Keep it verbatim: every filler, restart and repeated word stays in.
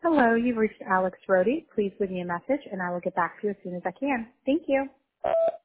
Hello, you've reached Alex Rohde. Please leave me a message and I will get back to you as soon as I can. Thank you.